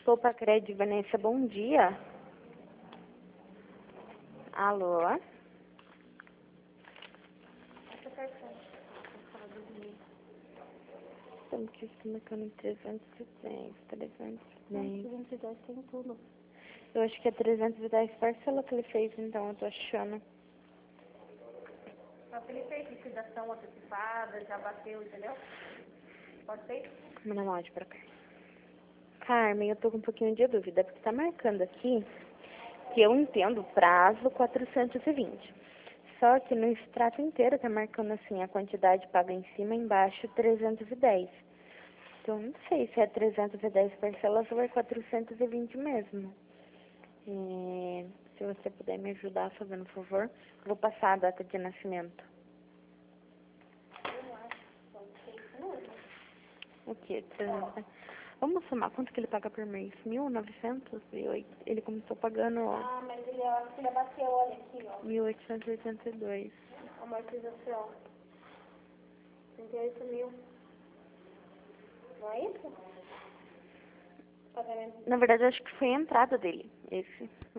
Sou Pacred Vanessa, bom dia. Alô? Essa cartão. Estamos aqui marcando 310, 310. 310 tem tudo. Eu acho que é 310 parcela que ele fez, então, eu tô achando. Só que ele fez liquidação antecipada, já bateu, entendeu? Pode ser? Manda um áudio pra cá. Carmen, eu tô com um pouquinho de dúvida, porque tá marcando aqui que eu entendo o prazo 420. Só que no extrato inteiro tá marcando assim, a quantidade paga em cima e embaixo 310. Então, não sei se é 310 parcelas ou é 420 mesmo. Se você puder me ajudar, fazendo um favor, eu vou passar a data de nascimento. Eu acho que pode ser isso mesmo. O quê? 300? Vamos somar quanto que ele paga por mês? 1.908. Ele começou pagando, ó, Ah, mas ele, eu acho que ele abateu, olha aqui, ó. 1.882. Amortização. 38 mil. Não é isso? Pagamento. Na verdade, eu acho que foi a entrada dele, esse.